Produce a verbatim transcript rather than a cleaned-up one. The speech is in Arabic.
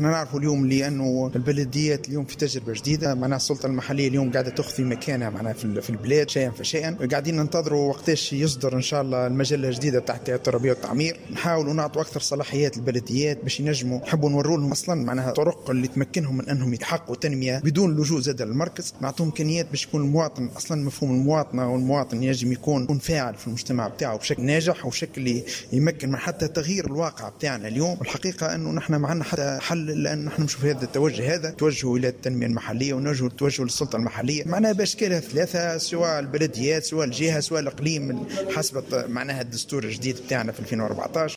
احنا نعرفوا اليوم لأنه البلديات اليوم في تجربة جديدة، معناها السلطة المحلية اليوم قاعدة تخفي مكانها معناها في البلاد شيئا فشيئا. قاعدين ننتظروا وقتاش يصدر إن شاء الله المجلة الجديدة تحت التربية والتعمير، نحاولوا نعطوا أكثر صلاحيات البلديات باش ينجموا، نحبوا نوروا لهم أصلا معناها طرق اللي تمكنهم من أنهم يحققوا تنمية بدون لجوء زاد للمركز. نعطوهم إمكانيات باش يكون المواطن أصلا مفهوم المواطنة، والمواطن يجب يكون يكون فاعل في المجتمع بتاعه بشكل ناجح وبشكل يمكن من حتى تغيير الواقع بتاعنا اليوم. والحقيقة أنه نحن معنا حتى حل، لأن نحن نشوف هذا التوجه هذا توجه إلى التنمية المحلية ونوجه توجه للسلطة المحلية معناها بأشكالها ثلاثة، سواء البلديات سواء الجهة سواء الإقليم حسب معناها الدستور الجديد بتاعنا في ألفين وأربعة عشر.